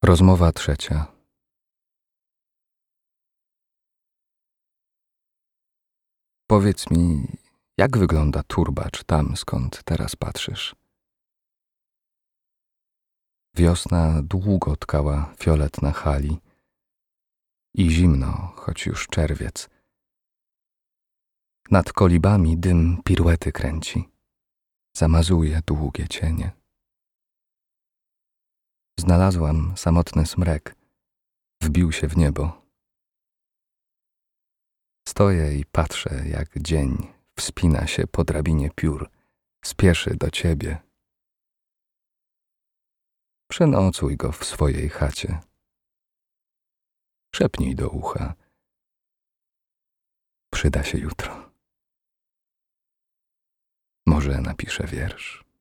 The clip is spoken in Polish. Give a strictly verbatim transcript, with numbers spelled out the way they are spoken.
Rozmowa trzecia. Powiedz mi, jak wygląda turbacz tam, skąd teraz patrzysz? Wiosna długo tkała fiolet na hali i zimno, choć już czerwiec. Nad kolibami dym piruety kręci, zamazuje długie cienie. Znalazłam samotny smrek, wbił się w niebo. Stoję i patrzę, jak dzień wspina się po drabinie piór, spieszy do ciebie. Przenocuj go w swojej chacie. Szepnij do ucha. Przyda się jutro. Może napiszę wiersz.